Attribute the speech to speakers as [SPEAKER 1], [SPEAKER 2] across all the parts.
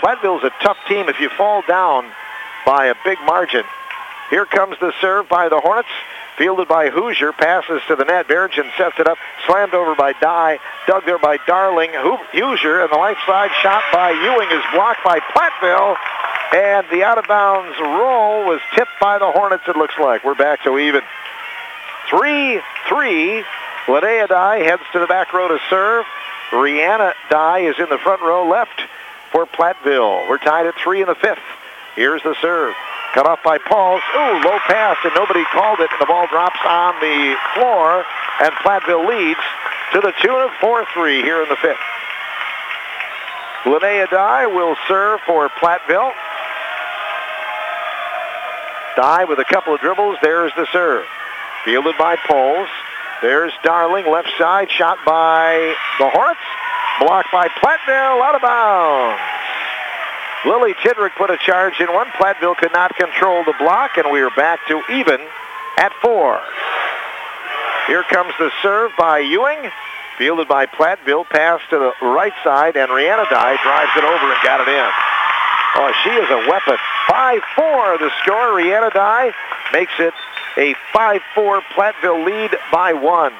[SPEAKER 1] Platteville's a tough team if you fall down by a big margin. Here comes the serve by the Hornets. Fielded by Hoosier, passes to the net. Bergen sets it up, slammed over by Dye, dug there by Darling. Hoosier, and the left side shot by Ewing is blocked by Platteville, and the out-of-bounds roll was tipped by the Hornets, it looks like. We're back to even. 3-3. Linnea Dye heads to the back row to serve. Rihanna Dye is in the front row left for Platteville. We're tied at 3 in the 5th. Here's the serve. Cut off by Pauls. Ooh, low pass, and nobody called it, and the ball drops on the floor, and Platteville leads to the tune of 4-3 here in the 5th. Linnea Dye will serve for Platteville. Dye with a couple of dribbles. There's the serve. Fielded by Pauls. There's Darling, left side, shot by the Hornets. Blocked by Platteville, out of bounds. Lily Tidrick put a charge in one. Platteville could not control the block, and we are back to even at 4. Here comes the serve by Ewing. Fielded by Platteville. Pass to the right side, and Rihanna Dye drives it over and got it in. Oh, she is a weapon. 5-4 the score. Rihanna Dye makes it a 5-4 Platteville lead by 1.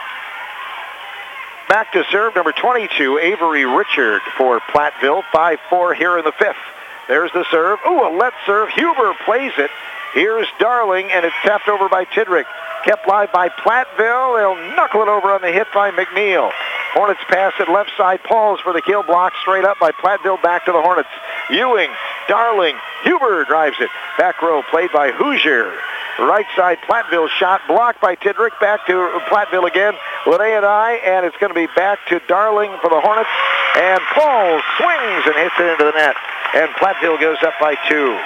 [SPEAKER 1] Back to serve, number 22, Avery Richard for Platteville. 5-4 here in the 5th. There's the serve. Ooh, a let serve. Huber plays it. Here's Darling, and it's tapped over by Tidrick. Kept live by Platteville. They'll knuckle it over on the hit by McNeil. Hornets pass it left side. Pauls for the kill, block straight up by Platteville. Back to the Hornets. Ewing, Darling, Huber drives it. Back row played by Hoosier. Right side, Platteville shot blocked by Tidrick. Back to Platteville again. Linnea Dye, and it's going to be back to Darling for the Hornets. And Paul swings and hits it into the net. And Platteville goes up by 2.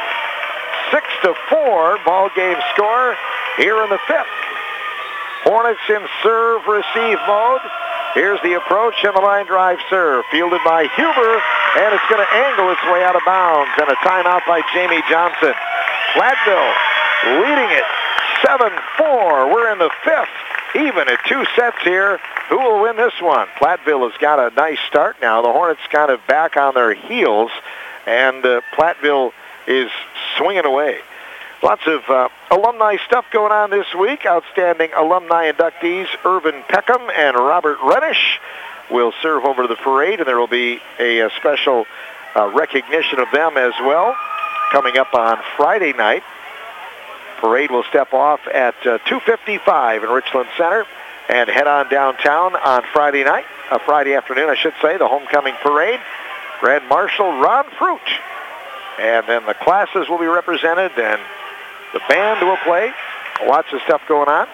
[SPEAKER 1] 6-4 ball game score here in the 5th. Hornets in serve-receive mode. Here's the approach and the line drive serve. Fielded by Huber, and it's going to angle its way out of bounds. And a timeout by Jamie Johnson. Platteville leading it 7-4. We're in the 5th, even at 2 sets here. Who will win this one? Platteville has got a nice start now. The Hornets kind of back on their heels, and Platteville is swinging away. Lots of alumni stuff going on this week. Outstanding alumni inductees Irvin Peckham and Robert Reddish will serve over to the parade, and there will be a special recognition of them as well coming up on Friday night. Parade will step off at 2:55 in Richland Center and head on downtown on Friday night, Friday afternoon, I should say, the homecoming parade. Grand Marshal Ron Fruit. And then the classes will be represented, and the band will play. Lots of stuff going on.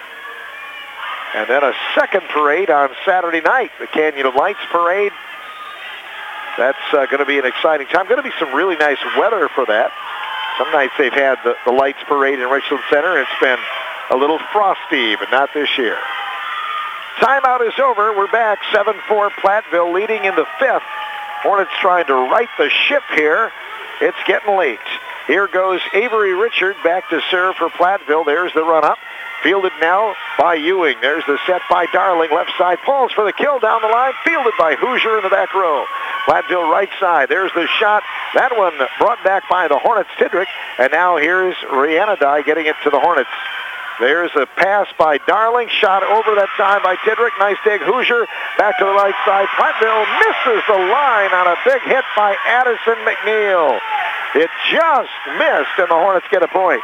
[SPEAKER 1] And then a second parade on Saturday night, the Canyon of Lights parade. That's going to be an exciting time. Going to be some really nice weather for that. Some nights they've had the Lights parade in Richland Center. It's been a little frosty, but not this year. Timeout is over. We're back. 7-4 Platteville leading in the 5th. Hornets trying to right the ship here. It's getting late. Here goes Avery Richard back to serve for Platteville. There's the run-up. Fielded now by Ewing. There's the set by Darling. Left side. Pauls for the kill down the line. Fielded by Hoosier in the back row. Platteville right side. There's the shot. That one brought back by the Hornets, Tidrick. And now here's Rihanna Dye getting it to the Hornets. There's a pass by Darling. Shot over that time by Tidrick. Nice dig. Hoosier back to the right side. Platteville misses the line on a big hit by Addison McNeil. It just missed, and the Hornets get a point.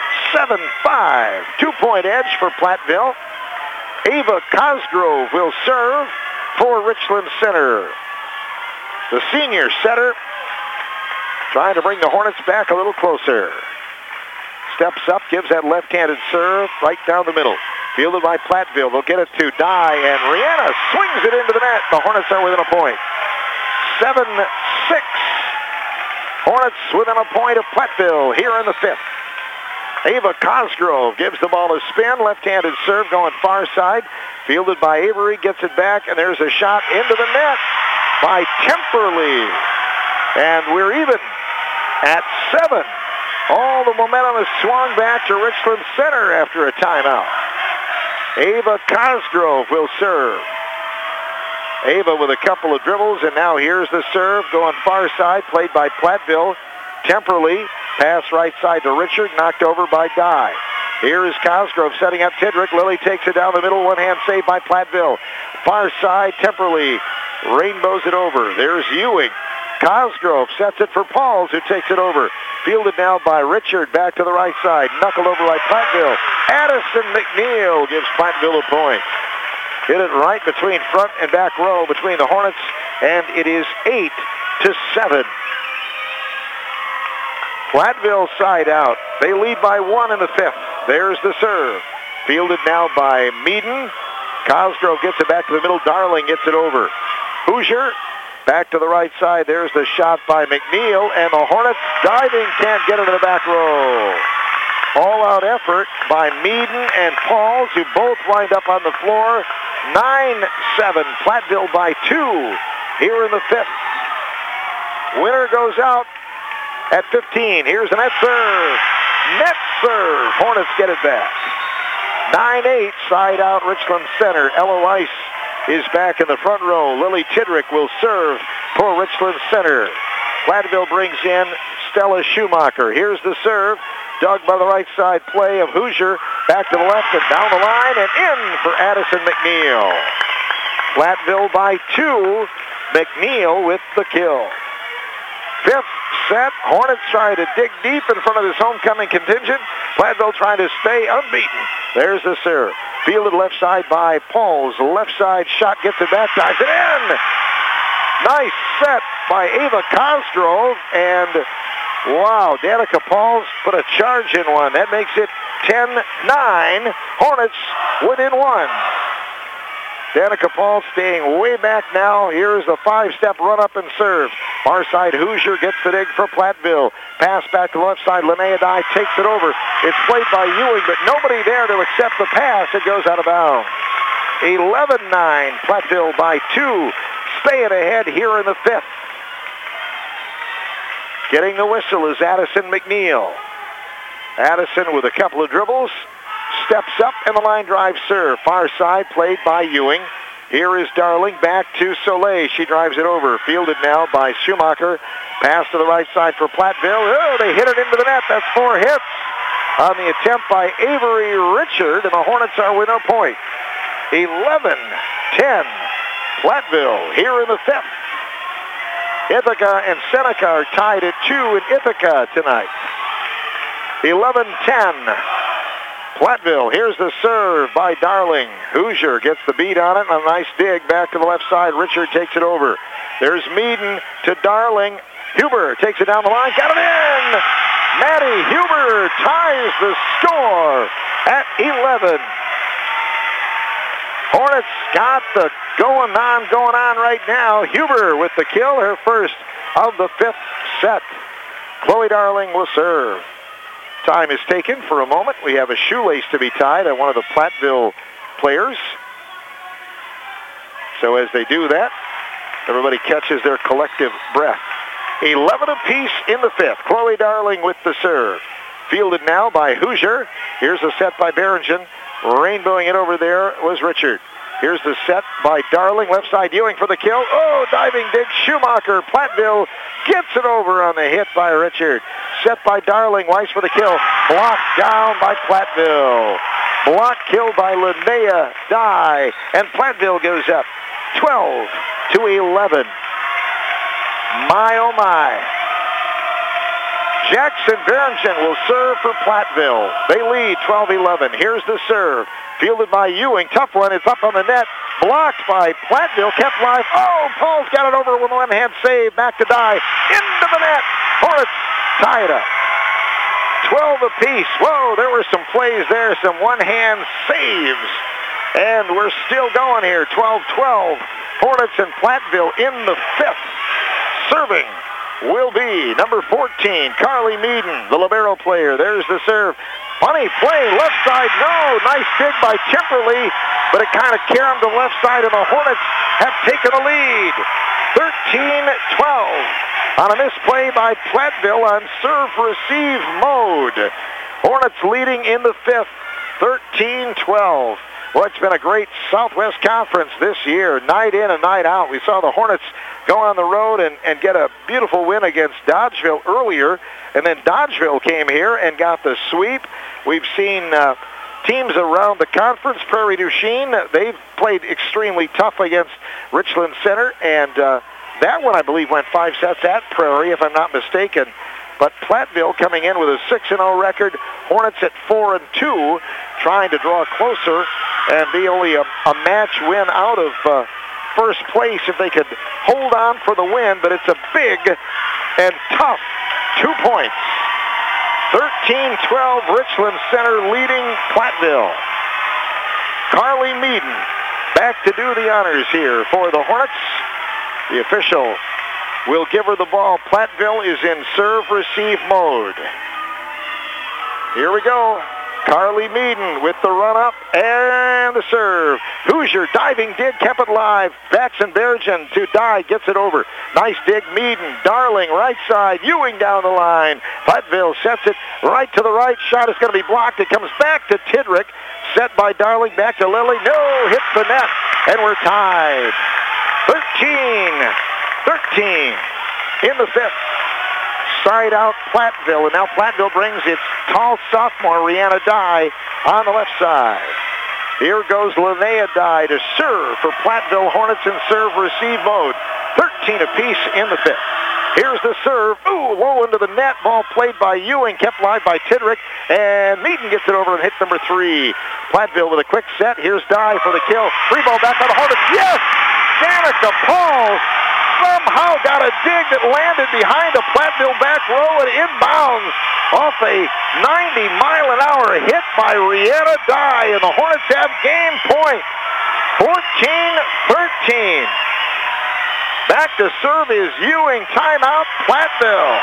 [SPEAKER 1] 7-5. 2-point edge for Platteville. Ava Cosgrove will serve for Richland Center. The senior setter trying to bring the Hornets back a little closer. Steps up, gives that left-handed serve right down the middle. Fielded by Platteville. They'll get it to Dye, and Rihanna swings it into the net. The Hornets are within a point. 7-6. Hornets within a point of Platteville here in the 5th. Ava Cosgrove gives the ball a spin. Left-handed serve going far side. Fielded by Avery, gets it back, and there's a shot into the net by Temperley. And we're even at 7. All the momentum has swung back to Richland Center after a timeout. Ava Cosgrove will serve. Ava with a couple of dribbles, and now here's the serve going far side, played by Platteville. Temperley, pass right side to Richard, knocked over by Dye. Here is Cosgrove setting up Tidrick. Lilly takes it down the middle, one-hand save by Platteville. Far side, Temperley rainbows it over. There's Ewing. Cosgrove sets it for Pauls, who takes it over. Fielded now by Richard, back to the right side. Knuckled over by Platteville. Addison McNeil gives Platteville a point. Hit it right between front and back row between the Hornets, and it is 8-7. Platteville side out. They lead by 1 in the 5th. There's the serve. Fielded now by Meaden. Cosgrove gets it back to the middle. Darling gets it over. Hoosier back to the right side. There's the shot by McNeil, and the Hornets diving can't get it in the back row. All-out effort by Meaden and Pauls, who both wind up on the floor. 9-7. Platteville by 2 here in the 5th. Winner goes out at 15. Here's a net serve. Net serve. Hornets get it back. 9-8. Side out Richland Center. Ella Weiss is back in the front row. Lily Tidrick will serve for Richland Center. Platteville brings in Stella Schumacher. Here's the serve. Dug by the right side play of Hoosier. Back to the left and down the line and in for Addison McNeil. Platteville by 2. McNeil with the kill. 5th set. Hornets trying to dig deep in front of this homecoming contingent. Platteville trying to stay unbeaten. There's the serve. Fielded left side by Pauls. Left side shot gets it back. Dives it in. Nice set by Ava Cosgrove. And wow, Danica Pauls put a charge in one. That makes it 10-9. Hornets within 1. Danica Pauls staying way back now. Here's the 5-step run-up and serve. Far side Hoosier gets the dig for Platteville. Pass back to the left side. Linnea Dye takes it over. It's played by Ewing, but nobody there to accept the pass. It goes out of bounds. 11-9. Platteville by 2. Staying ahead here in the 5th. Getting the whistle is Addison McNeil. Addison with a couple of dribbles. Steps up and the line drive serve. Far side played by Ewing. Here is Darling back to Soleil. She drives it over. Fielded now by Schumacher. Pass to the right side for Platteville. Oh, they hit it into the net. That's 4 hits on the attempt by Avery Richard, and the Hornets are with a point. 11-10. Platteville here in the 5th. Ithaca and Seneca are tied at 2 in Ithaca tonight. 11-10. Platteville, here's the serve by Darling. Hoosier gets the beat on it. A nice dig back to the left side. Richard takes it over. There's Meaden to Darling. Huber takes it down the line. Got it in! Maddie Huber ties the score at 11. Hornets got the going on right now. Huber with the kill, her first of the 5th set. Chloe Darling will serve. Time is taken for a moment. We have a shoelace to be tied on one of the Platteville players. So as they do that, everybody catches their collective breath. 11 apiece in the 5th. Chloe Darling with the serve. Fielded now by Hoosier. Here's a set by Berringen. Rainbowing it over there was Richard. Here's the set by Darling. Left side Ewing for the kill. Oh, diving dig Schumacher. Platteville gets it over on the hit by Richard. Set by Darling. Weiss for the kill. Blocked down by Platteville. Block kill by Linnea Dye. And Platteville goes up 12-11. My, oh my. Jackson Berringen will serve for Platteville. They lead 12-11. Here's the serve. Fielded by Ewing. Tough one. It's up on the net. Blocked by Platteville. Kept live. Oh, Paul's got it over with a one-hand save. Back to Dye. Into the net. Hornets tie it up. 12 apiece. Whoa, there were some plays there. Some one-hand saves. And we're still going here. 12-12. Hornets and Platteville in the 5th. Serving will be number 14, Carly Meaden, the libero player. There's the serve. Funny play, left side, no. Nice dig by Temperley, but it kind of carried to the left side, and the Hornets have taken the lead. 13-12 on a misplay by Platteville on serve-receive mode. Hornets leading in the 5th, 13-12. Well, it's been a great Southwest Conference this year, night in and night out. We saw the Hornets go on the road and get a beautiful win against Dodgeville earlier, and then Dodgeville came here and got the sweep. We've seen teams around the conference, Prairie du Chien, they've played extremely tough against Richland Center, and that one, I believe, went 5 sets at Prairie, if I'm not mistaken. But Platteville coming in with a 6-0 record. Hornets at 4-2, trying to draw closer and be only a match win out of first place if they could hold on for the win. But it's a big and tough 2 points. 13-12, Richland Center leading Platteville. Carly Meaden back to do the honors here for the Hornets. The official will give her the ball. Platteville is in serve-receive mode. Here we go. Carly Meaden with the run-up and the serve. Hoosier diving dig, kept it live. Jackson Bergen to die, gets it over. Nice dig, Meaden. Darling, right side. Ewing down the line. Platteville sets it right to the right. Shot is going to be blocked. It comes back to Tidrick. Set by Darling, back to Lilly. No, hits the net, and we're tied. 13 in the fifth. Side out Platteville, and now Platteville brings its tall sophomore, Rihanna Dye, on the left side. Here goes Linnea Dye to serve for Platteville Hornets in serve-receive mode. 13 apiece in the fifth. Here's the serve. Ooh, low into the net. Ball played by Ewing, kept live by Tidrick, and Meaden gets it over and hits number 3. Platteville with a quick set. Here's Dye for the kill. Free ball back by the Hornets. Yes! Danica Paul somehow got a dig that landed behind the Platteville back row and inbounds off a 90-mile-an-hour hit by Rihanna Dye, and the Hornets have game point. 14-13. Back to serve is Ewing. Timeout, Platteville.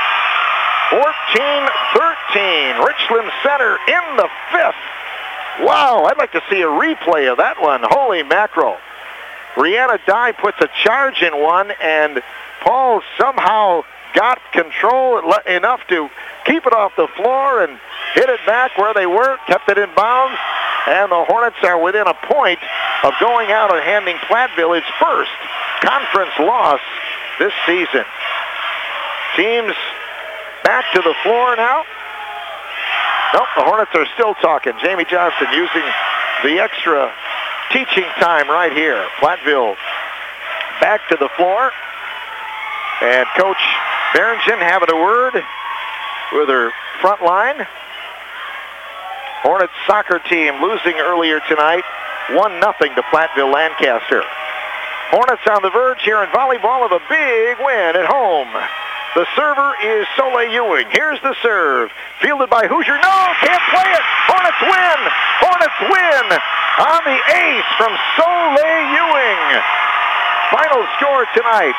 [SPEAKER 1] 14-13. Richland Center in the fifth. Wow, I'd like to see a replay of that one. Holy mackerel. Rihanna Dye puts a charge in one, and Paul somehow got control enough to keep it off the floor and hit it back where they were, kept it in bounds, and the Hornets are within a point of going out and handing Platteville its first conference loss this season. Teams back to the floor now. Nope, the Hornets are still talking. Jamie Johnson using the extra teaching time right here. Platteville back to the floor. And Coach Bergen having a word with her front line. Hornets soccer team losing earlier tonight, 1-0 to Platteville Lancaster. Hornets on the verge here in volleyball of a big win at home. The server is Soleil Ewing. Here's the serve. Fielded by Hoosier. No, can't play it. Hornets win. Hornets win on the ace from Soleil Ewing. Final score tonight,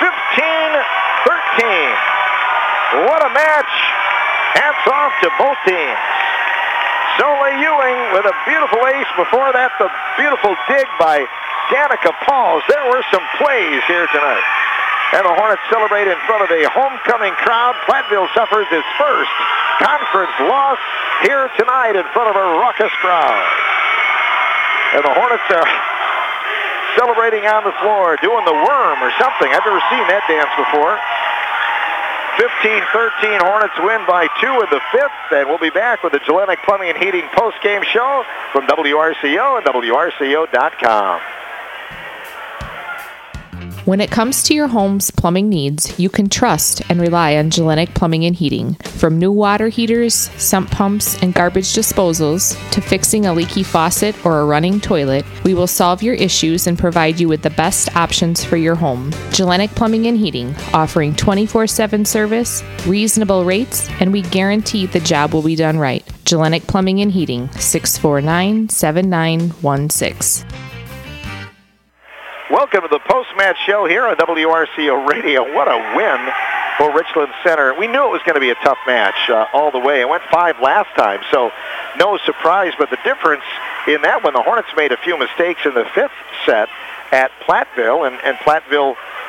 [SPEAKER 1] 15-13. What a match. Hats off to both teams. Soleil Ewing with a beautiful ace. Before that, the beautiful dig by Danica Pauls. There were some plays here tonight. And the Hornets celebrate in front of a homecoming crowd. Platteville suffers its first conference loss here tonight in front of a raucous crowd. And the Hornets are celebrating on the floor, doing the worm or something. I've never seen that dance before. 15-13, Hornets win by 2 in the fifth, and we'll be back with the Gillenick Plumbing and Heating post-game show from WRCO and WRCO.com.
[SPEAKER 2] When it comes to your home's plumbing needs, you can trust and rely on Gillenick Plumbing and Heating. From new water heaters, sump pumps, and garbage disposals, to fixing a leaky faucet or a running toilet, we will solve your issues and provide you with the best options for your home. Gillenick Plumbing and Heating, offering 24/7 service, reasonable rates, and we guarantee the job will be done right. Gillenick Plumbing and Heating, 649-7916.
[SPEAKER 1] Welcome to the post-match show here on WRCO Radio. What a win for Richland Center. We knew it was going to be a tough match all the way. It went 5 last time, so no surprise. But the difference in that one, the Hornets made a few mistakes in the fifth set at Platteville, and Platteville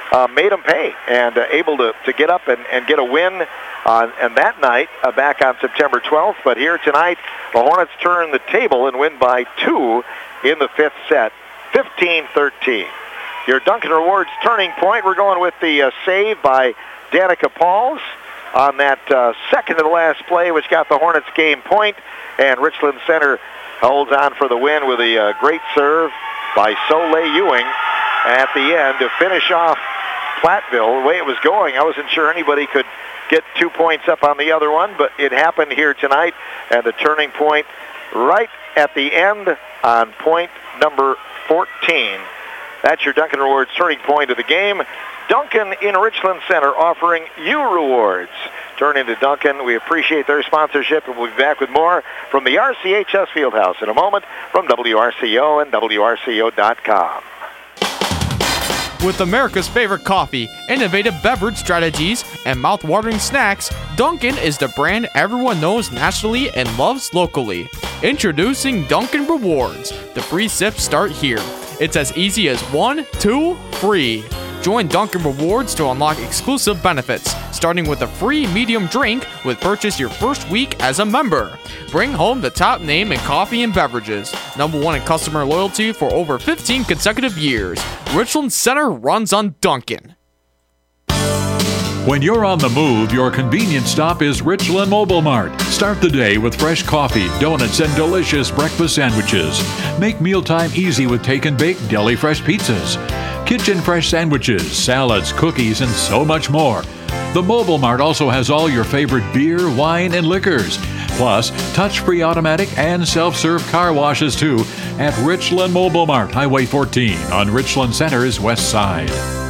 [SPEAKER 1] made them pay and able to get up and get a win and that night back on September 12th. But here tonight, the Hornets turn the table and win by 2 in the 5th set, 15-13. Your Duncan Rewards turning point, we're going with the save by Danica Pauls on that second to the last play, which got the Hornets game point. And Richland Center holds on for the win with a great serve by Soleil Ewing at the end to finish off Platteville. The way it was going, I wasn't sure anybody could get 2 points up on the other one, but it happened here tonight. And the turning point right at the end on point number 14. That's your Duncan Rewards turning point of the game. Duncan in Richland Center offering you rewards. Turn into Duncan. We appreciate their sponsorship, and we'll be back with more from the RCHS Fieldhouse in a moment from WRCO and WRCO.com.
[SPEAKER 3] With America's favorite coffee, innovative beverage strategies, and mouth-watering snacks, Dunkin' is the brand everyone knows nationally and loves locally. Introducing Dunkin' Rewards. The free sips start here. It's as easy as 1, 2, free. Join Dunkin' Rewards to unlock exclusive benefits, starting with a free medium drink with purchase your first week as a member. Bring home the top name in coffee and beverages. #1 in customer loyalty for over 15 consecutive years. Richland Center runs on Dunkin'.
[SPEAKER 4] When you're on the move, your convenience stop is Richland Mobile Mart. Start the day with fresh coffee, donuts, and delicious breakfast sandwiches. Make mealtime easy with take and bake deli fresh pizzas, kitchen fresh sandwiches, salads, cookies, and so much more. The Mobile Mart also has all your favorite beer, wine, and liquors. Plus, touch-free automatic and self-serve car washes too at Richland Mobile Mart, Highway 14 on Richland Center's west side.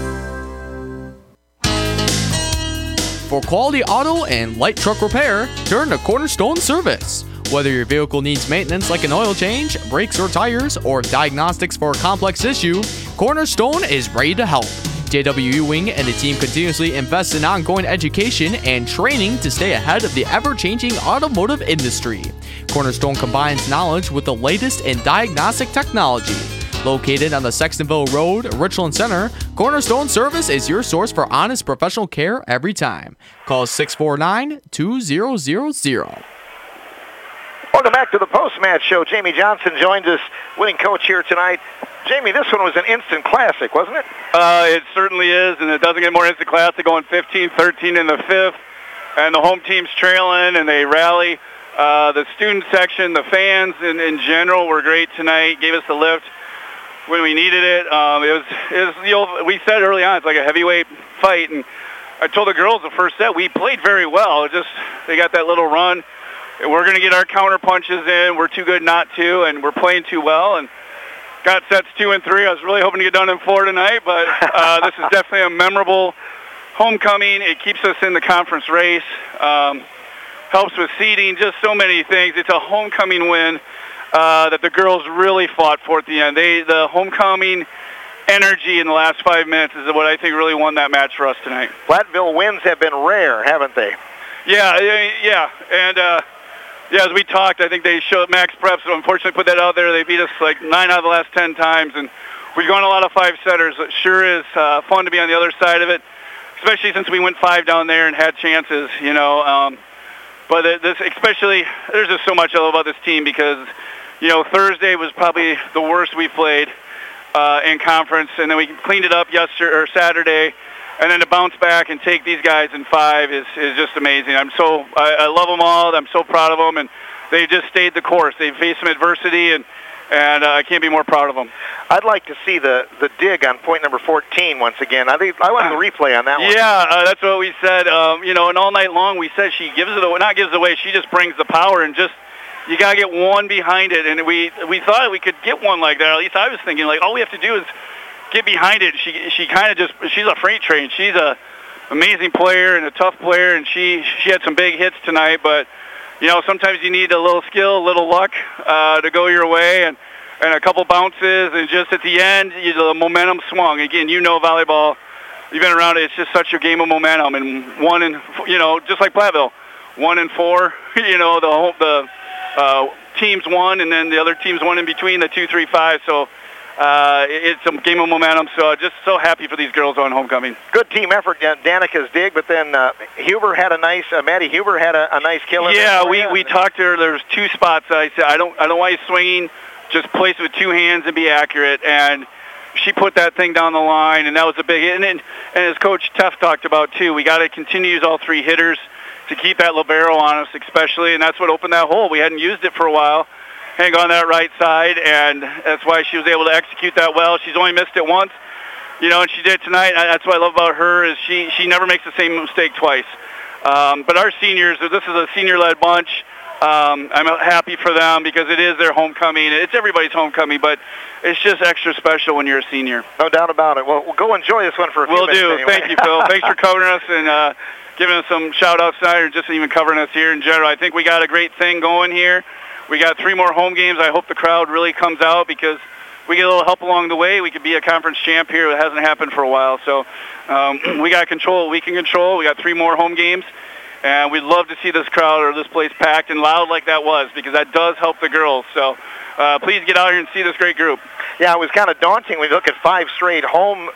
[SPEAKER 3] For quality auto and light truck repair, turn to Cornerstone Service. Whether your vehicle needs maintenance like an oil change, brakes or tires, or diagnostics for a complex issue, Cornerstone is ready to help. JW Ewing and the team continuously invest in ongoing education and training to stay ahead of the ever-changing automotive industry. Cornerstone combines knowledge with the latest in diagnostic technology. Located on the Sextonville Road, Richland Center, Cornerstone Service is your source for honest professional care every time. Call 649-2000.
[SPEAKER 1] Welcome back to the post-match show. Jamie Johnson joins us, winning coach here tonight. Jamie, this one was an instant classic, wasn't it?
[SPEAKER 5] It certainly is, and it doesn't get more instant classic, going 15-13 in the 5th, and the home team's trailing, and they rally. The student section, the fans in general were great tonight, gave us the lift when we needed it. It was we said early on, it's like a heavyweight fight, and I told the girls the first set, we played very well. They got that little run. We're going to get our counter punches in. We're too good not to, and we're playing too well, and got sets 2 and 3. I was really hoping to get done in 4 tonight, but this is definitely a memorable homecoming. It keeps us in the conference race, helps with seeding, just so many things. It's a homecoming win that the girls really fought for at the end. The homecoming energy in the last 5 minutes is what I think really won that match for us tonight.
[SPEAKER 1] Platteville wins have been rare, haven't they?
[SPEAKER 5] Yeah, and as we talked, I think they showed Max Preps, so unfortunately put that out there. They beat us like 9 out of the last 10 times, and we've gone a lot of 5-setters. It sure is fun to be on the other side of it, especially since we went 5 down there and had chances, But this, especially, there's just so much I love about this team because, Thursday was probably the worst we played in conference, and then we cleaned it up Saturday, and then to bounce back and take these guys in 5 is just amazing. I love them all. I'm so proud of them, and they just stayed the course. They faced some adversity, and I can't be more proud of them.
[SPEAKER 1] I'd like to see the dig on point number 14 once again. I want the replay on that one.
[SPEAKER 5] Yeah, that's what we said. And all night long we said she gives it away. Not gives it away. She just brings the power, and just you gotta get one behind it. And we thought we could get one like that. At least I was thinking all we have to do is get behind it. She kind of she's a freight train. She's a amazing player and a tough player, and she had some big hits tonight. But sometimes you need a little skill, a little luck to go your way, and a couple bounces, and just at the end, the momentum swung. Again, volleyball, you've been around it. It's just such a game of momentum, and just like Platteville, 1 and 4. The teams won, and then the other teams won in between the 2, 3, 5. So it's a game of momentum. So just so happy for these girls on homecoming.
[SPEAKER 1] Good team effort, Danica's dig, but then Huber had a nice, Maddie Huber had a nice kill.
[SPEAKER 5] Yeah, we talked to her. There's 2 spots. I said, I don't want you swinging. Just place it with 2 hands and be accurate. And she put that thing down the line, and that was a big hit. And as Coach Teff talked about, too, we got to continue to use all 3 hitters to keep that libero on us, especially, and that's what opened that hole. We hadn't used it for a while, hang on that right side, and that's why she was able to execute that well. She's only missed it once, and she did tonight. That's what I love about her is she never makes the same mistake twice. But our seniors, this is a senior-led bunch. I'm happy for them because it is their homecoming. It's everybody's homecoming, but it's just extra special when you're a senior.
[SPEAKER 1] No doubt about it. Well, we'll go enjoy this one for a few minutes.
[SPEAKER 5] Will do.
[SPEAKER 1] Anyway.
[SPEAKER 5] Thank you, Phil. Thanks for covering us and giving us some shout-outs tonight, or just even covering us here in general. I think we got a great thing going here. We got 3 more home games. I hope the crowd really comes out because we get a little help along the way. We could be a conference champ here. It hasn't happened for a while. So we got control. We can control. We got 3 more home games. And we'd love to see this crowd or this place packed and loud like that was, because that does help the girls. So please get out here and see this great group.
[SPEAKER 1] Yeah, it was kind of daunting when you look at 5 straight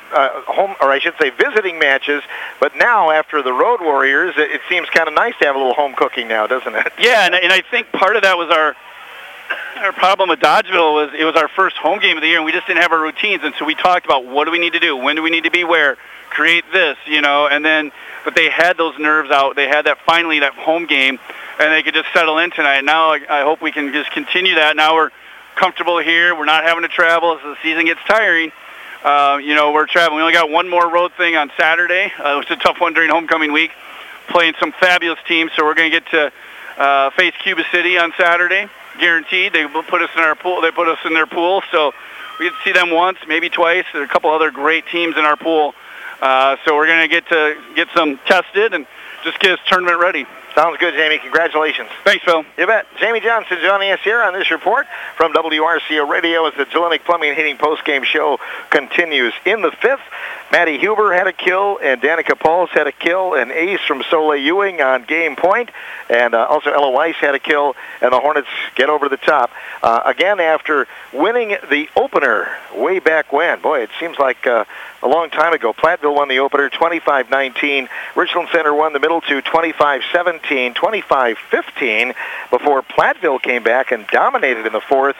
[SPEAKER 1] visiting matches. But now, after the Road Warriors, it seems kind of nice to have a little home cooking now, doesn't it?
[SPEAKER 5] Yeah, and I think part of that was our problem with Dodgeville was it was our first home game of the year, and we just didn't have our routines. And so we talked about what do we need to do, when do we need to be where, create this, and then. But they had those nerves out. They had that home game, and they could just settle in tonight. Now I hope we can just continue that. Now we're comfortable here. We're not having to travel as the season gets tiring. We're traveling. We only got one more road thing on Saturday. It was a tough one during homecoming week, playing some fabulous teams. So we're going to get to face Cuba City on Saturday, guaranteed. They will put us in our pool. They put us in their pool, so we get to see them once, maybe twice. There are a couple other great teams in our pool. So we're going to get some tested and just get us tournament ready.
[SPEAKER 1] Sounds good, Jamie. Congratulations.
[SPEAKER 5] Thanks, Phil.
[SPEAKER 1] You bet. Jamie Johnson joining us here on this report from WRCO Radio as the Gillinick Plumbing and Heating postgame show continues. In the 5th, Maddie Huber had a kill, and Danica Pauls had a kill, an ace from Soleil Ewing on game point, and also Ella Weiss had a kill, and the Hornets get over the top. Again, after winning the opener way back when. Boy, it seems like a long time ago. Platteville won the opener 25-19. Richland Center won the middle two 25-17, 25-15 before Platteville came back and dominated in the 4th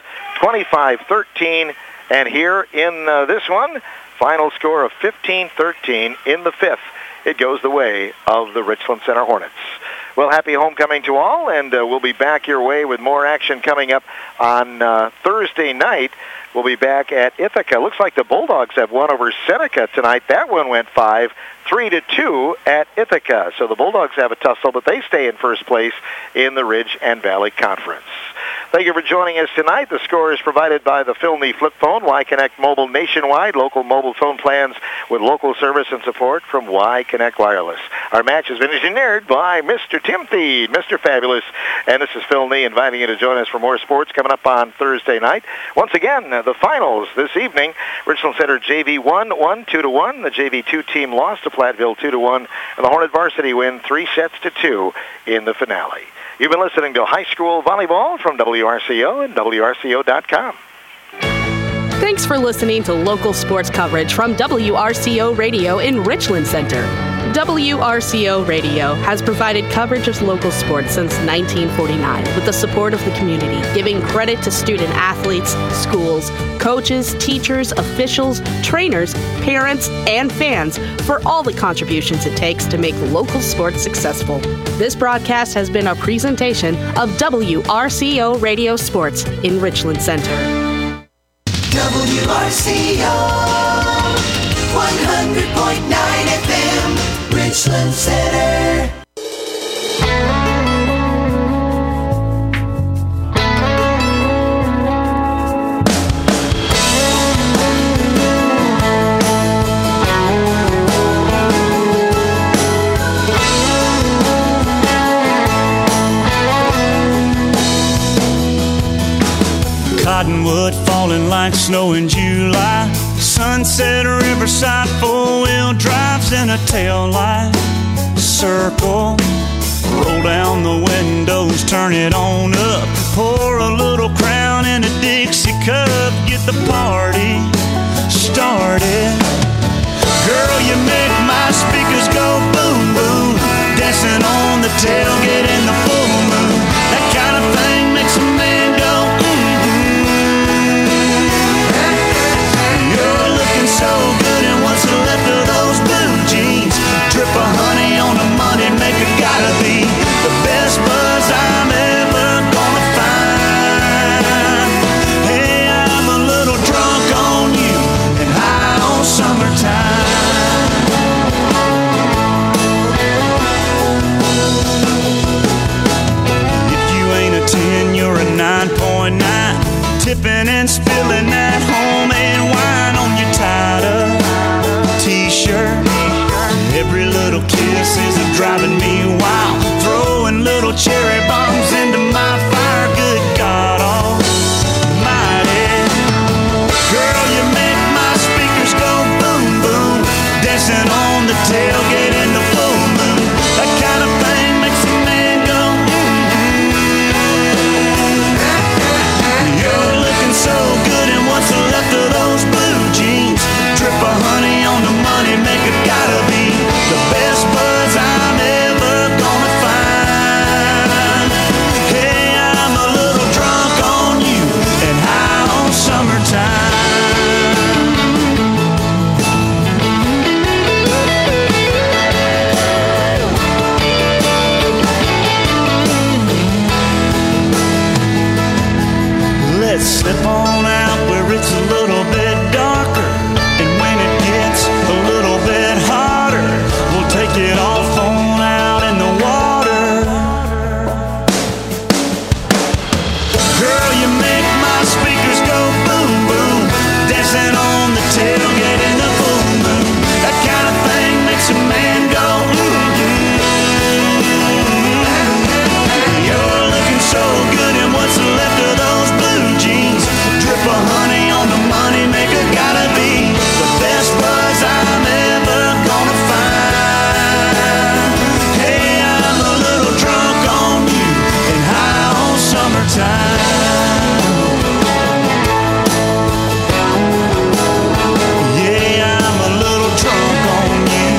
[SPEAKER 1] 25-13. And here in this one, final score of 15-13 in the 5th. It goes the way of the Richland Center Hornets. Well, happy homecoming to all, and we'll be back your way with more action coming up on Thursday night. We'll be back at Ithaca. Looks like the Bulldogs have won over Seneca tonight. That one went 3-2 at Ithaca. So the Bulldogs have a tussle, but they stay in first place in the Ridge and Valley Conference. Thank you for joining us tonight. The score is provided by the Philney Flip Phone, Y-Connect Mobile nationwide, local mobile phone plans with local service and support from Y-Connect Wireless. Our match has been engineered by Mr. Tim Thied, Mr. Fabulous, and this is Phil Nee inviting you to join us for more sports coming up on Thursday night. Once again, the finals this evening. Richland Center JV won 2-1. The JV2 team lost to Platteville 2-1, and the Hornet varsity win 3-2 in the finale. You've been listening to High School Volleyball from WRCO and WRCO.com.
[SPEAKER 6] Thanks for listening to local sports coverage from WRCO Radio in Richland Center. WRCO Radio has provided coverage of local sports since 1949 with the support of the community, giving credit to student athletes, schools, coaches, teachers, officials, trainers, parents, and fans for all the contributions it takes to make local sports successful. This broadcast has been a presentation of WRCO Radio Sports in Richland Center.
[SPEAKER 7] WRCO 100.9 FM, Richland Center.
[SPEAKER 8] Cottonwood falling like snow in July. Sunset, Riverside, four-wheel drives and a tail light. Circle Roll down the windows, turn it on up. Pour a little Crown in a Dixie cup. Get the party started. Girl, you make my speakers go boom, boom. Dancing on the tailgate in the full moon. That kind of thing makes a man go You're looking so good, and what's left of those blue jeans? Drip of honey on the money maker, gotta be the best buzz I'm ever gonna find. Hey, I'm a little drunk on you and high on summertime. If you ain't a 10, you're a 9.9. Tipping and spilling that homemade wine on your tied-up t-shirt. Every little kiss is driving me wild. Throwing little cherry bombs into my fire. Good God almighty. Girl, you make my speakers go boom, boom. Dancing on the tailgate in the full moon. That kind of thing makes a man go You're looking so good, and what's left of those blue jeans? Drip of honey on the money maker, gotta be the best buzz I'm ever gonna find. Hey, I'm a little drunk on you and high on summertime. Let's slip on out where it's a little bit darker, and when it gets a little bit hotter, we'll take it off on out in the water. Girl, you make my speakers go boom, boom. Dancing on the tailgate in the full moon. That kind of thing makes a man go You're looking so good, and what's left of those blue jeans? Drip of honey on the money maker, gotta be the best buzz I'm ever gonna find. Hey, I'm a little drunk on you and high on summertime. Yeah, I'm a little drunk on you.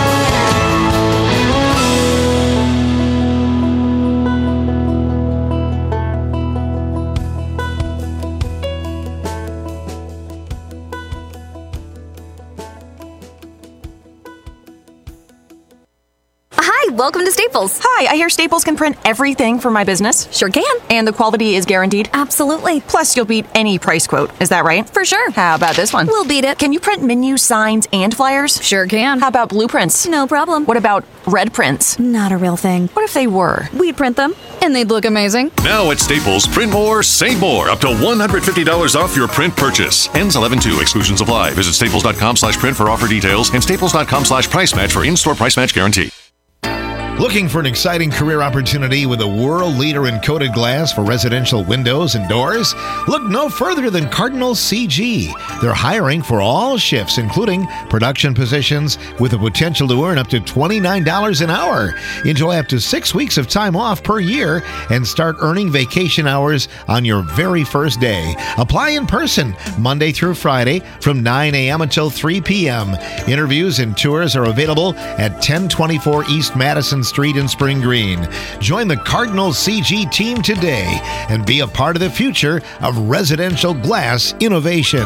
[SPEAKER 9] Hi, welcome to Staples.
[SPEAKER 10] Hi, I hear Staples can print everything for my business.
[SPEAKER 9] Sure can.
[SPEAKER 10] And the quality is guaranteed?
[SPEAKER 9] Absolutely.
[SPEAKER 10] Plus, you'll beat any price quote. Is that right?
[SPEAKER 9] For sure.
[SPEAKER 10] How about this one?
[SPEAKER 9] We'll beat it.
[SPEAKER 10] Can you print menus, signs, and flyers?
[SPEAKER 9] Sure can.
[SPEAKER 10] How about blueprints?
[SPEAKER 9] No problem.
[SPEAKER 10] What about red prints?
[SPEAKER 9] Not a real thing.
[SPEAKER 10] What if they were?
[SPEAKER 9] We'd print them, and they'd look amazing.
[SPEAKER 11] Now at Staples, print more, save more. Up to $150 off your print purchase. Ends 11/2. Exclusions apply. Visit staples.com/print for offer details and staples.com/price match for in-store price match guarantee.
[SPEAKER 12] Looking for an exciting career opportunity with a world leader in coated glass for residential windows and doors? Look no further than Cardinal CG. They're hiring for all shifts, including production positions, with the potential to earn up to $29 an hour. Enjoy up to 6 weeks of time off per year and start earning vacation hours on your very first day. Apply in person Monday through Friday from 9 a.m. until 3 p.m. Interviews and tours are available at 1024 East Madison Street in Spring Green. Join the Cardinal CG team today and be a part of the future of residential glass innovation.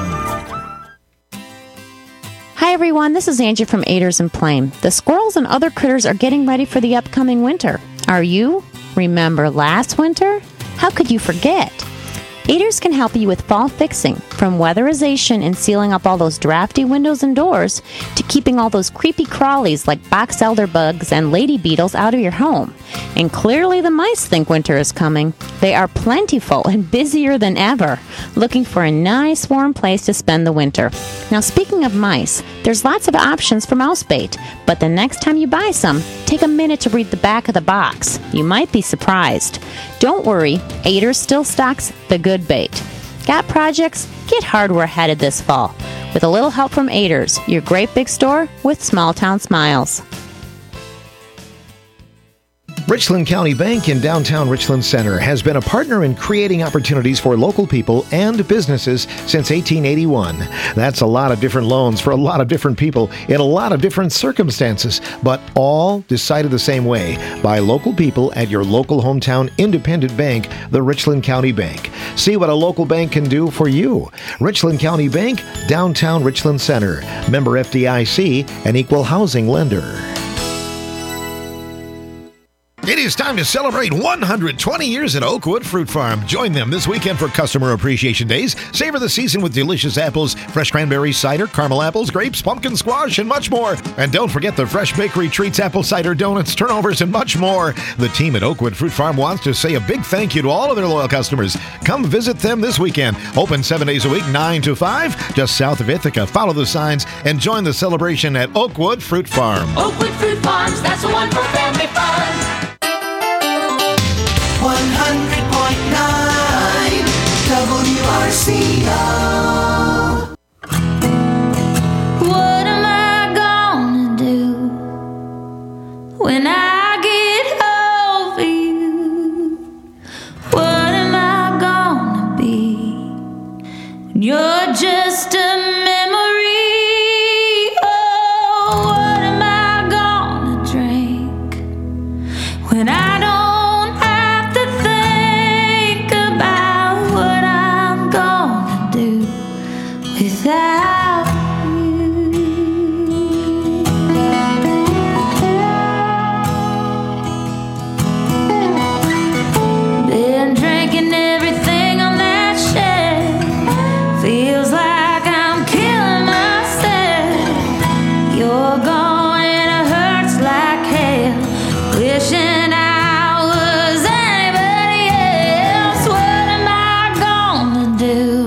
[SPEAKER 13] Hi everyone, this is Angie from Aders and Plame. The squirrels and other critters are getting ready for the upcoming winter. Are you? Remember last winter? How could you forget? Aders can help you with fall fixing, from weatherization and sealing up all those drafty windows and doors, to keeping all those creepy crawlies like box elder bugs and lady beetles out of your home. And clearly the mice think winter is coming. They are plentiful and busier than ever, looking for a nice warm place to spend the winter. Now speaking of mice, there's lots of options for mouse bait, but the next time you buy some, take a minute to read the back of the box. You might be surprised. Don't worry, Aders still stocks the good bait. Got projects? Get hardware headed this fall. With a little help from Aders, your great big store with small town smiles.
[SPEAKER 12] Richland County Bank in downtown Richland Center has been a partner in creating opportunities for local people and businesses since 1881. That's a lot of different loans for a lot of different people in a lot of different circumstances, but all decided the same way by local people at your local hometown independent bank, the Richland County Bank. See what a local bank can do for you. Richland County Bank, downtown Richland Center. Member FDIC, an equal housing lender. It is time to celebrate 120 years at Oakwood Fruit Farm. Join them this weekend for Customer Appreciation Days. Savor the season with delicious apples, fresh cranberry cider, caramel apples, grapes, pumpkin squash, and much more. And don't forget the fresh bakery treats, apple cider donuts, turnovers, and much more. The team at Oakwood Fruit Farm wants to say a big thank you to all of their loyal customers. Come visit them this weekend. Open 7 days a week, 9 to 5, just south of Ithaca. Follow the signs and join the celebration at Oakwood Fruit Farm.
[SPEAKER 7] Oakwood Fruit Farms, that's the one for family fun. 100.9 WRCO.
[SPEAKER 14] What am I gonna do when I get over you? What am I gonna be when you're just a memory? Oh, what am I gonna drink when I don't without you? Been drinking everything on that shelf. Feels like I'm killing myself. You're gone and it hurts like hell. Wishing I was anybody else. What am I gonna do?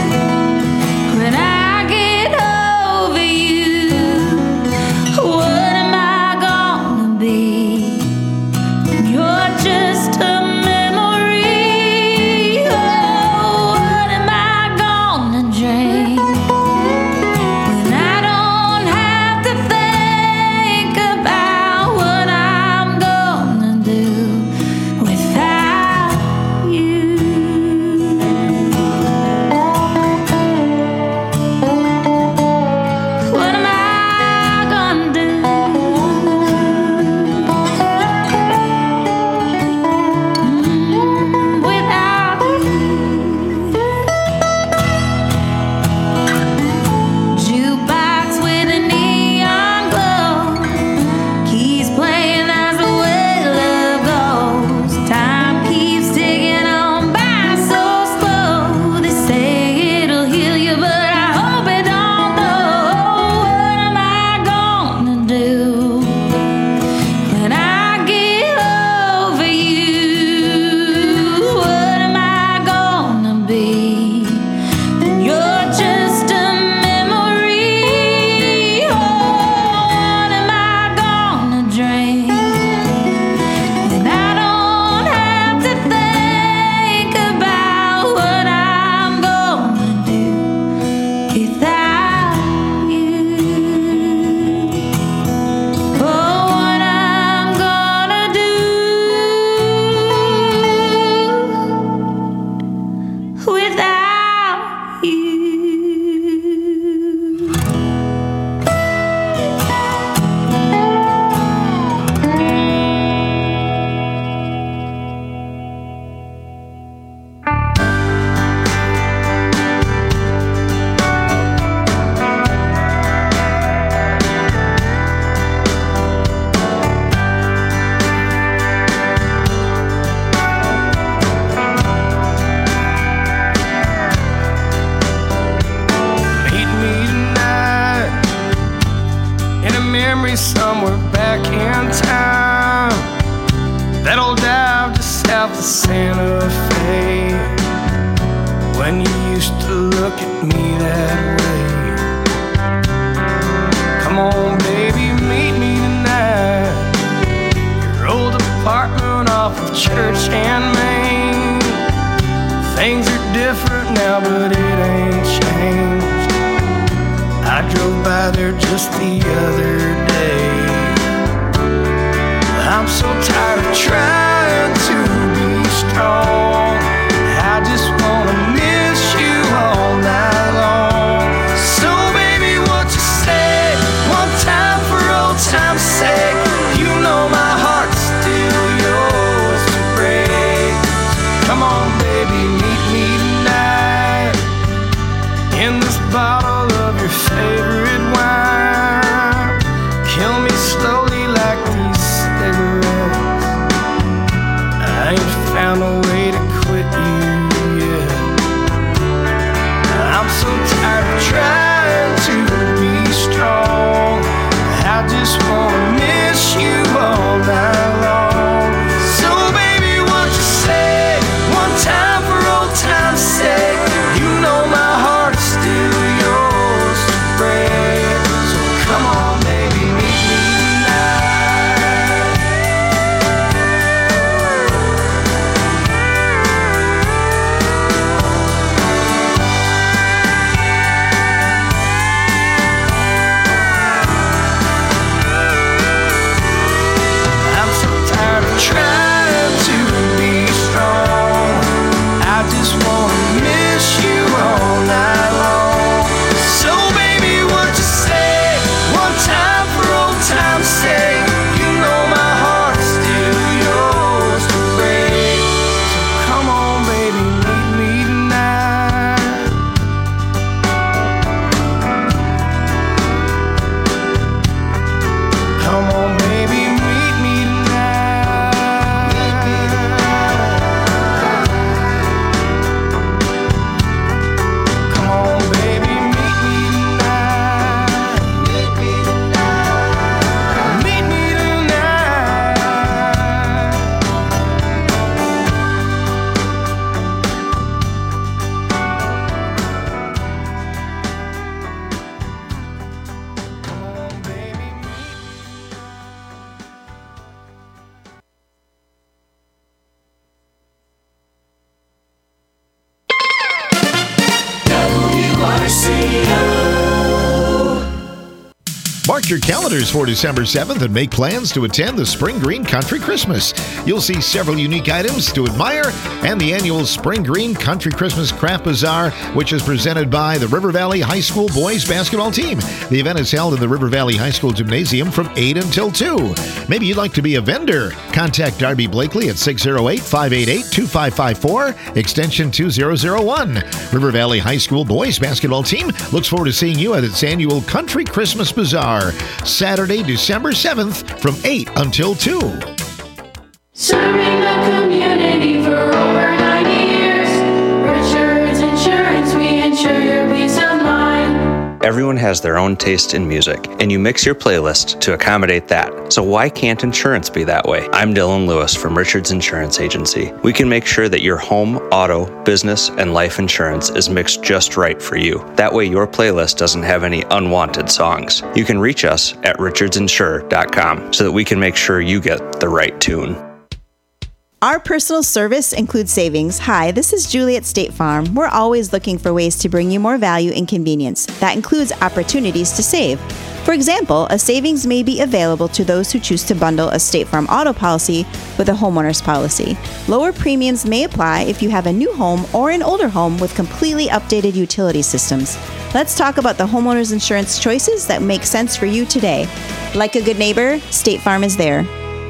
[SPEAKER 15] Somewhere back in town, that old dive just south of Santa Fe, when you used to look at me that way. Come on baby, meet me tonight, your old apartment off of Church and Main. Things are different now, but it ain't changed. I drove by there just the other day. I'm so tired of
[SPEAKER 12] Mark your calendars for December 7th and make plans to attend the Spring Green Country Christmas. You'll see several unique items to admire and the annual Spring Green Country Christmas Craft Bazaar, which is presented by the River Valley High School boys basketball team. The event is held in the River Valley High School Gymnasium from 8 until 2. Maybe you'd like to be a vendor. Contact Darby Blakely at 608-588-2554, extension 2001. River Valley High School boys basketball team looks forward to seeing you at its annual Country Christmas Bazaar, Saturday, December 7th from 8 until 2.
[SPEAKER 14] Serving the community for over 90 years. Richards Insurance, we insure your peace of mind.
[SPEAKER 16] Everyone has their own taste in music, and you mix your playlist to accommodate that. So why can't insurance be that way? I'm Dylan Lewis from Richards Insurance Agency. We can make sure that your home, auto, business, and life insurance is mixed just right for you. That way your playlist doesn't have any unwanted songs. You can reach us at richardsinsure.com so that we can make sure you get the right tune.
[SPEAKER 17] Our personal service includes savings. Hi, this is Julie at State Farm. We're always looking for ways to bring you more value and convenience. That includes opportunities to save. For example, a savings may be available to those who choose to bundle a State Farm auto policy with a homeowner's policy. Lower premiums may apply if you have a new home or an older home with completely updated utility systems. Let's talk about the homeowner's insurance choices that make sense for you today. Like a good neighbor, State Farm is there.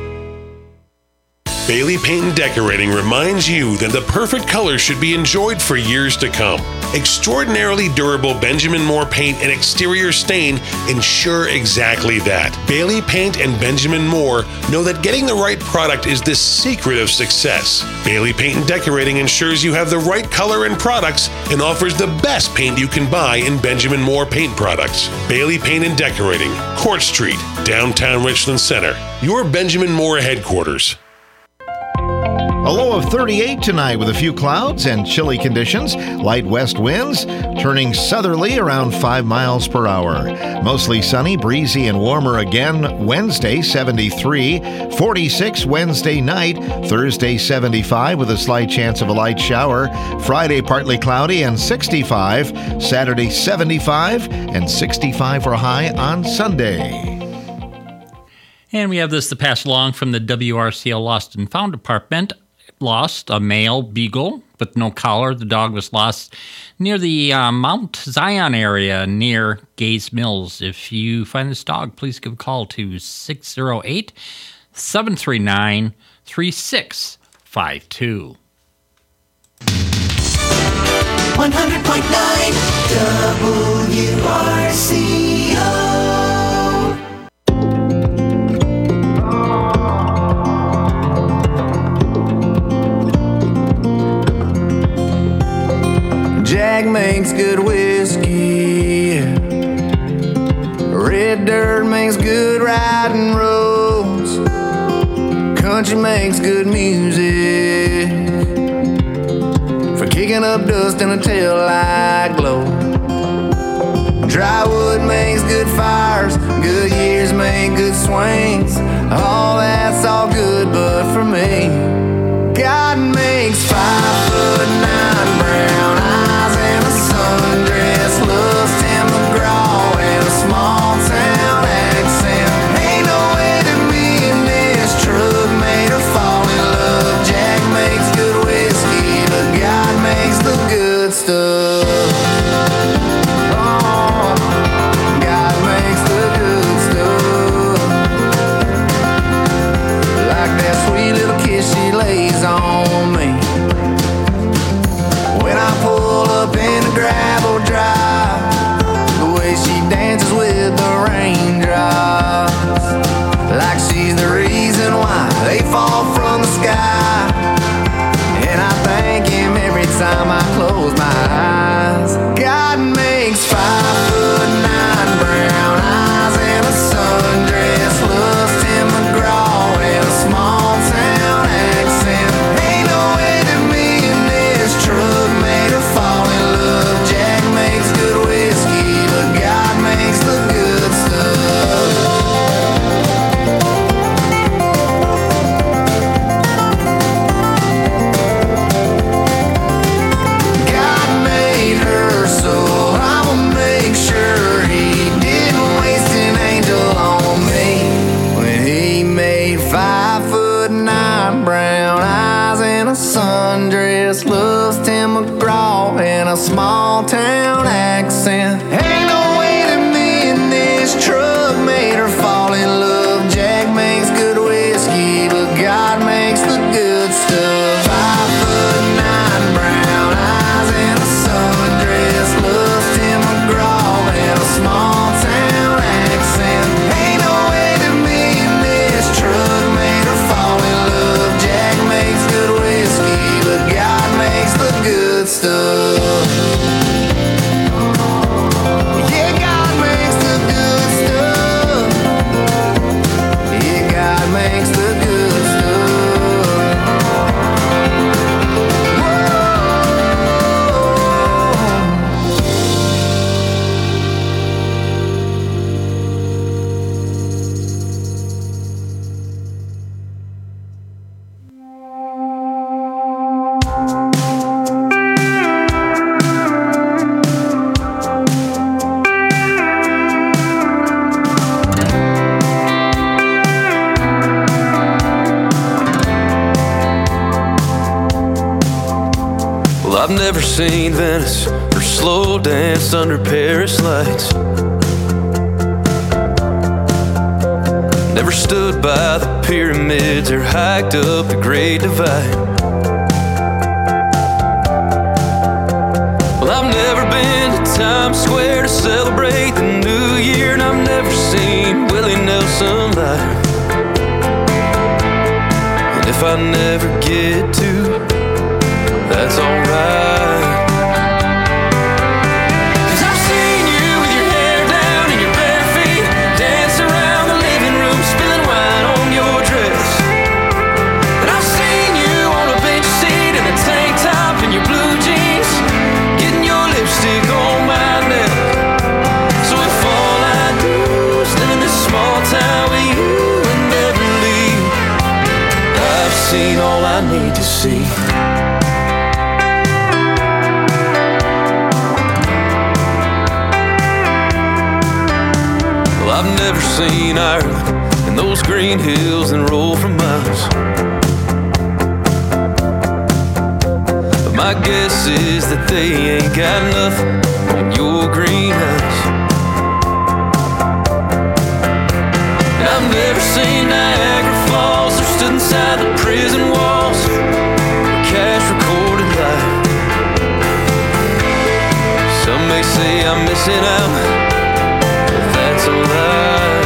[SPEAKER 18] Bailey Paint and Decorating reminds you that the perfect color should be enjoyed for years to come. Extraordinarily durable Benjamin Moore paint and exterior stain ensure exactly that. Bailey Paint and Benjamin Moore know that getting the right product is the secret of success. Bailey Paint and Decorating ensures you have the right color and products and offers the best paint you can buy in Benjamin Moore paint products. Bailey Paint and Decorating, Court Street, downtown Richland Center. Your Benjamin Moore headquarters.
[SPEAKER 12] A low of 38 tonight with a few clouds and chilly conditions. Light west winds turning southerly around 5 miles per hour. Mostly sunny, breezy, and warmer again Wednesday, 73. 46 Wednesday night. Thursday, 75 with a slight chance of a light shower. Friday, partly cloudy and 65. Saturday, 75 and 65 for a high on Sunday.
[SPEAKER 19] And we have this to pass along from the WRCL Lost and Found Department. Lost a male beagle with no collar. The dog was lost near the Mount Zion area near Gaze Mills. If you find this dog, please give a call to 608-739-3652.
[SPEAKER 7] 100.9 WRCO.
[SPEAKER 15] Jack makes good whiskey. Red dirt makes good riding roads. Country makes good music for kicking up dust in a taillight glow. Dry wood makes good fires. Good years make good swings. All that's all good, but for me, God makes 5'9" brown eyes and a sundress, loves Tim McGraw and a small town accent. Ain't no way that me and this truck made her fall in love. Jack makes good whiskey, but God makes the good stuff. Oh, God makes the good stuff. Like that sweet little kiss she lays on me when I pull up in a gravel drive. The way she dances with the raindrops, like she's the reason why they fall from the sky. And I thank him every time I close my eyes. God makes 5'9" brown eyes and a sundress, loves Tim McGraw and a small town accent. Ain't no way that me and this truck made her fall in love. Jack makes good whiskey, but God makes the good stuff. God made her so brown eyes and a sundress, loves Tim McGraw and a small town accent. Ain't no way that me and this truck made her fall in love. Jack makes good whiskey, but God makes the good stuff. 5'9", brown eyes and a sundress, loves Tim McGraw and a small town accent. Ain't no way that me and this truck made her fall in love. Jack makes good whiskey, but God makes the good stuff. Yeah, God makes the good stuff. Yeah, God makes the good stuff. Well, I've never seen Venice or slow danced under Paris lights. Never stood by the pyramids or hiked up the Great Divide. Well, I've never been to Times Square to celebrate the New Year, and I've never seen Willie Nelson live. And if I never get to, that's alright. 'Cause I've seen you with your hair down and your bare feet, dance around the living room, spilling wine on your dress. And I've seen you on a bench seat in a tank top and your blue jeans, getting your lipstick on my neck. So if all I do is live in this small town with you and never leave, I've seen all I need to see. I've never seen Ireland and those green hills that roll for miles. But my guess is that they ain't got nothing on your green eyes. And I've never seen Niagara Falls or stood inside the prison walls, cash recorded live. Some may say I'm missing out, that's a lie.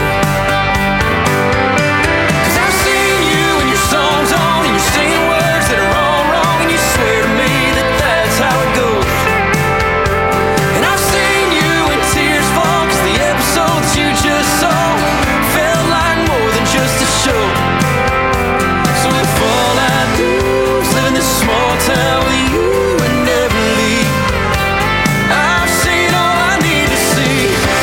[SPEAKER 15] 'Cause I've seen you and your songs on and you're singing words that are all wrong, and you swear to me that that's how it goes. And I've seen you in tears fall 'cause the episode that you just saw felt like more than just a show. So if all I do is live in this small town with you and never leave, I've seen all I need to see.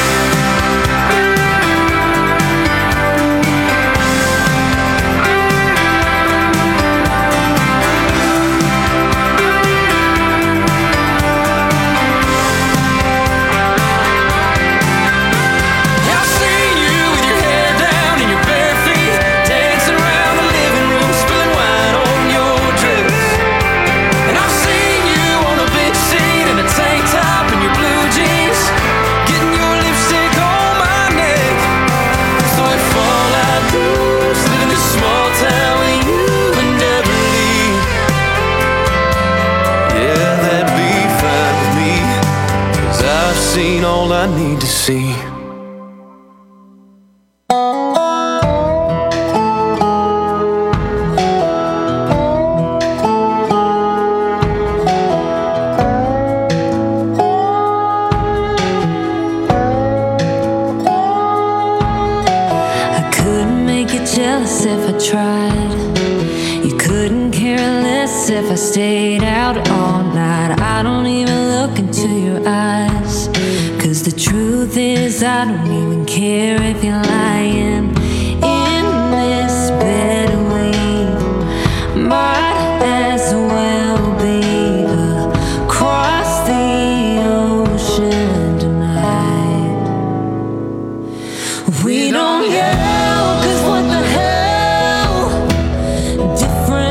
[SPEAKER 15] Seen all I need to see.
[SPEAKER 14] I couldn't make you jealous if I tried. You couldn't care less if I stayed out all night. I don't even look into your eyes, 'cause the truth is I don't even care if you're lying in this bed we might as well be across the ocean tonight. We don't yell, 'cause what the hell? Different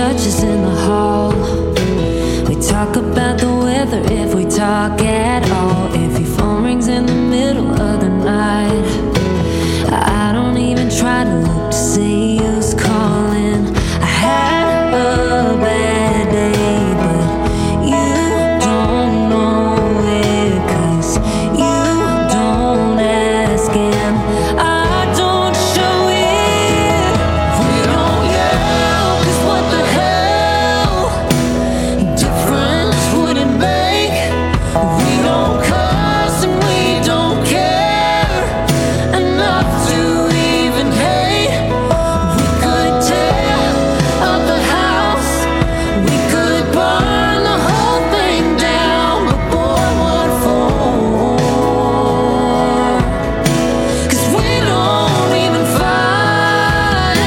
[SPEAKER 14] touches in the hall. We talk about the weather if we talk at all. If your phone rings in the middle of the night, I don't even try to look to see who's calling. I had a bad day, but you don't know it, 'cause you don't ask and I don't show it. We don't yell, 'cause what the hell difference would it make? We don't cuss and we don't care enough to even hate. We could tear up the house, we could burn the whole thing down, but boy, what for? 'Cause we don't even fight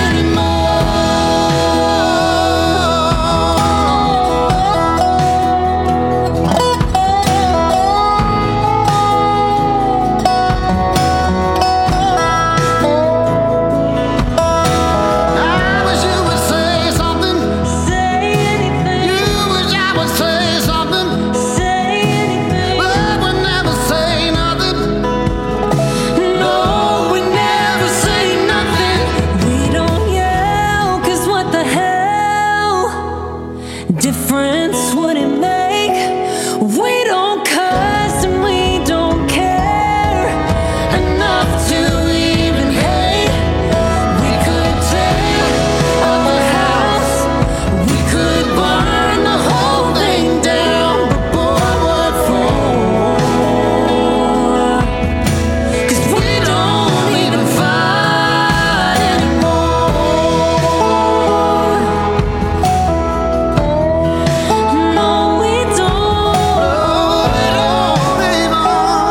[SPEAKER 14] I wish you would say something. Say anything. You wish I would say something. Say anything. But we never say nothing. No, we never say nothing. We don't yell, 'cause what the hell difference would it make? We don't cuss and we don't care enough to even hate. We could tear up the house, we could burn the whole thing down, but boy, what for? 'Cause we don't even fight anymore. No, we don't. No, we don't even.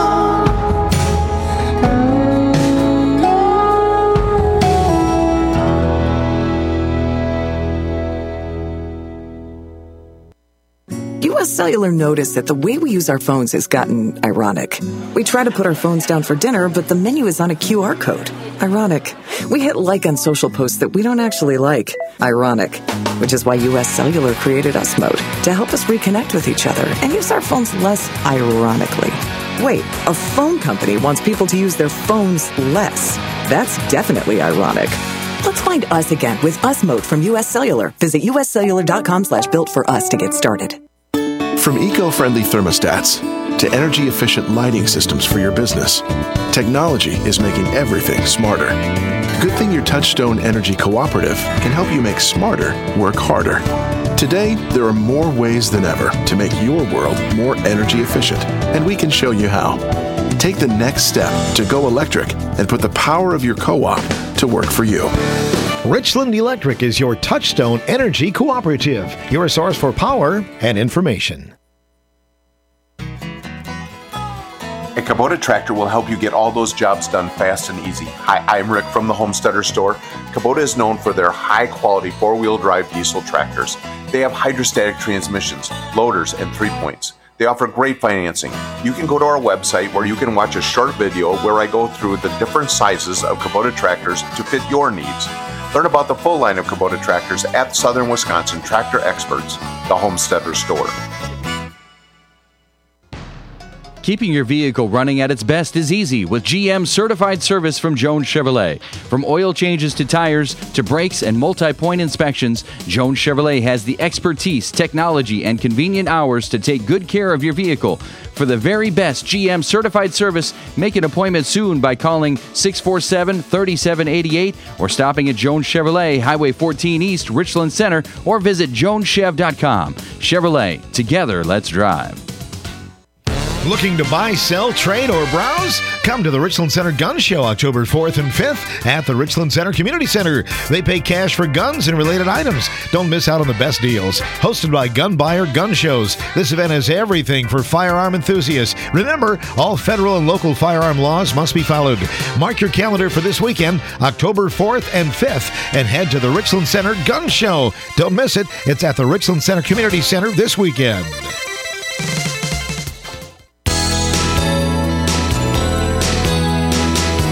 [SPEAKER 20] U.S. Cellular noticed that the way we use our phones has gotten ironic. We try to put our phones down for dinner, but the menu is on a QR code. Ironic. We hit like on social posts that we don't actually like. Ironic. Which is why U.S. Cellular created Us Mode to help us reconnect with each other and use our phones less ironically. Wait, a phone company wants people to use their phones less. That's definitely ironic. Let's find us again with Us Mode from U.S. Cellular. Visit uscellular.com/built-for-us to get started.
[SPEAKER 21] From eco-friendly thermostats to energy-efficient lighting systems for your business, technology is making everything smarter. Good thing your Touchstone Energy Cooperative can help you make smarter work harder. Today, there are more ways than ever to make your world more energy efficient, and we can show you how. Take the next step to go electric and put the power of your co-op to work for you.
[SPEAKER 12] Richland Electric is your Touchstone Energy Cooperative, your source for power and information.
[SPEAKER 22] A Kubota tractor will help you get all those jobs done fast and easy. Hi, I'm Rick from the Homesteader Store. Kubota is known for their high-quality four-wheel drive diesel tractors. They have hydrostatic transmissions, loaders, and 3-points. They offer great financing. You can go to our website where you can watch a short video where I go through the different sizes of Kubota tractors to fit your needs. Learn about the full line of Kubota tractors at Southern Wisconsin Tractor Experts, the Homesteader Store.
[SPEAKER 23] Keeping your vehicle running at its best is easy with GM certified service from Jones Chevrolet. From oil changes to tires to brakes and multi-point inspections, Jones Chevrolet has the expertise, technology, and convenient hours to take good care of your vehicle. For the very best GM certified service, make an appointment soon by calling 647-3788 or stopping at Jones Chevrolet, Highway 14 East, Richland Center, or visit joneschev.com. Chevrolet, together let's drive.
[SPEAKER 12] Looking to buy, sell, trade, or browse? Come to the Richland Center Gun Show October 4th and 5th at the Richland Center Community Center. They pay cash for guns and related items. Don't miss out on the best deals. Hosted by Gun Buyer Gun Shows. This event has everything for firearm enthusiasts. Remember, all federal and local firearm laws must be followed. Mark your calendar for this weekend, October 4th and 5th, and head to the Richland Center Gun Show. Don't miss it. It's at the Richland Center Community Center this weekend.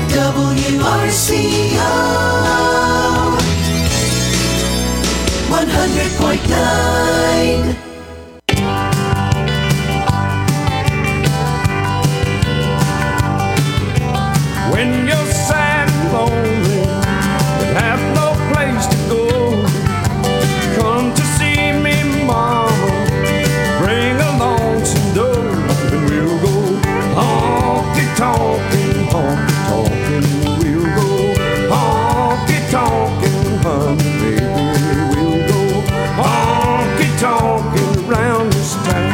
[SPEAKER 7] WRCO 100.9 100.9.
[SPEAKER 15] When you're sad and lonely and have no place to go, come to see me, Mama. Bring along some dough, and we'll go honky-tonkin', honky-tonkin'. We'll go honky-tonkin', honey, baby. We'll go honky-tonkin' around this town.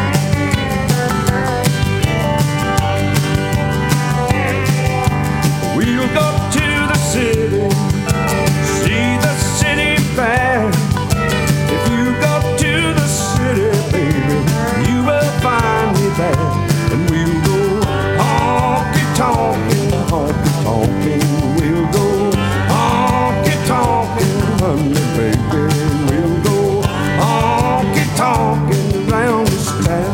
[SPEAKER 15] We'll go to the city, see the city fair. If you go to the city, baby, you will find me there. And we'll go honky-tonkin', honky-tonkin'. We'll go honky-tonkin', honey, baby. We'll go honky-tonkin' around this town.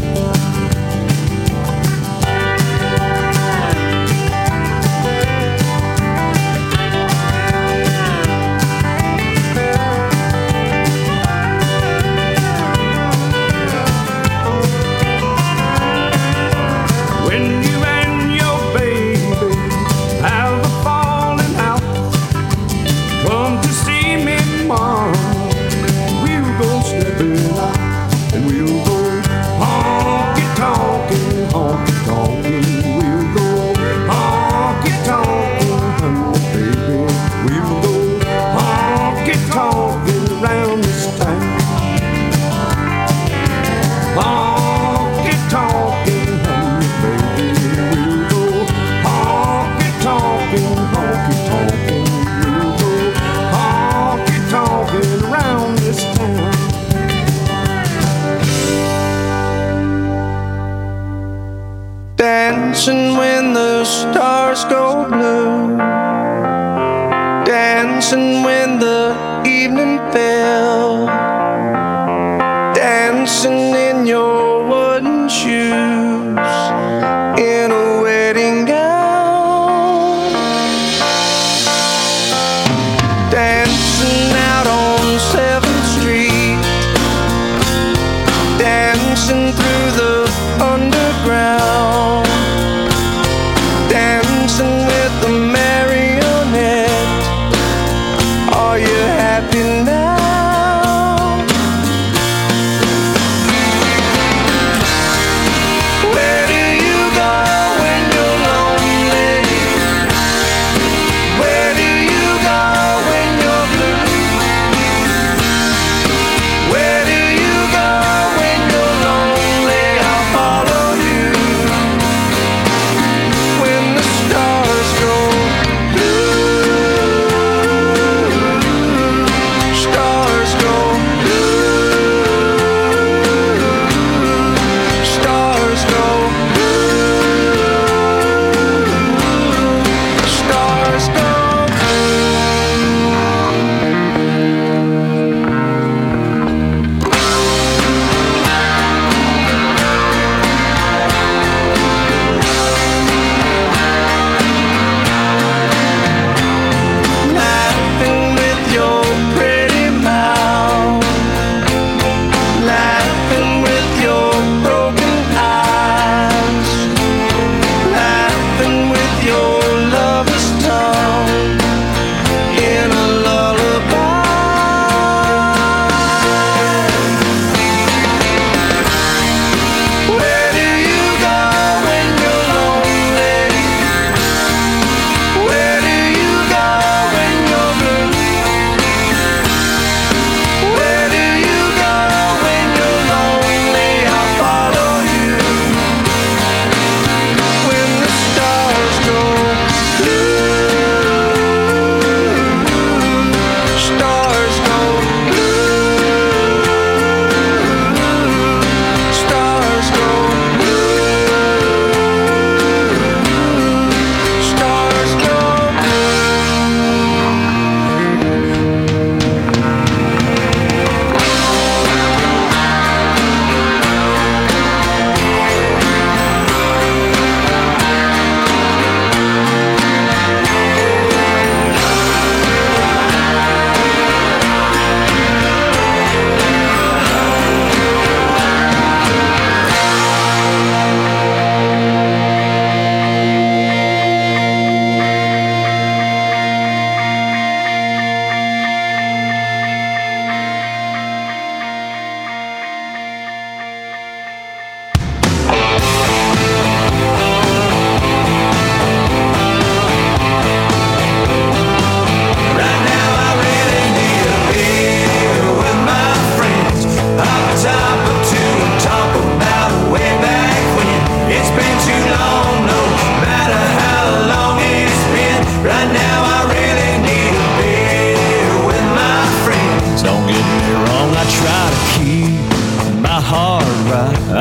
[SPEAKER 15] When you and your baby have a falling out, come to see me, Mom. We'll go stepping out, and we'll go honky-tonkin', honky-tonkin'. We'll go honky-tonkin', honey, baby. We'll go honky-tonkin' around this town. Honky-tonkin', honey, baby. We'll go honky-tonkin', honky-tonkin'. We'll go honky-tonkin' around this town.
[SPEAKER 2] Dancing when the stars go blue, dancing when the evening fell, dancing in your wooden shoes, in a wedding gown, dancing out on 7th Street, dancing through the underground, dancing with the marionette. Are you happy now?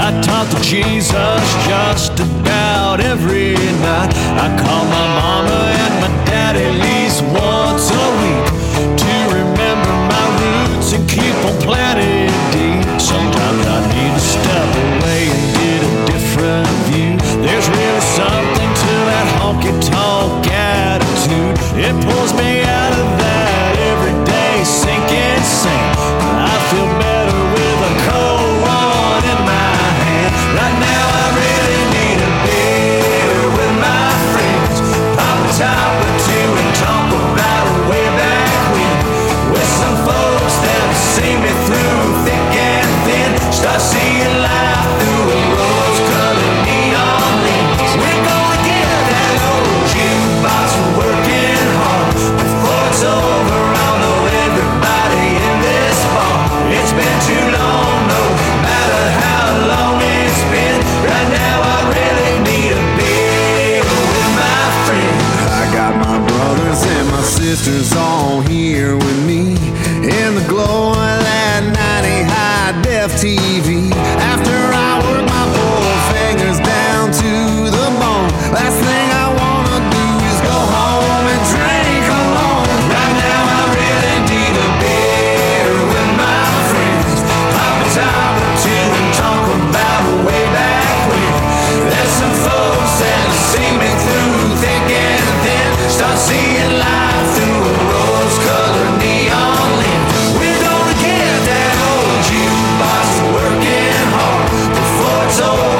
[SPEAKER 2] I talk to Jesus just about every night. I call my mama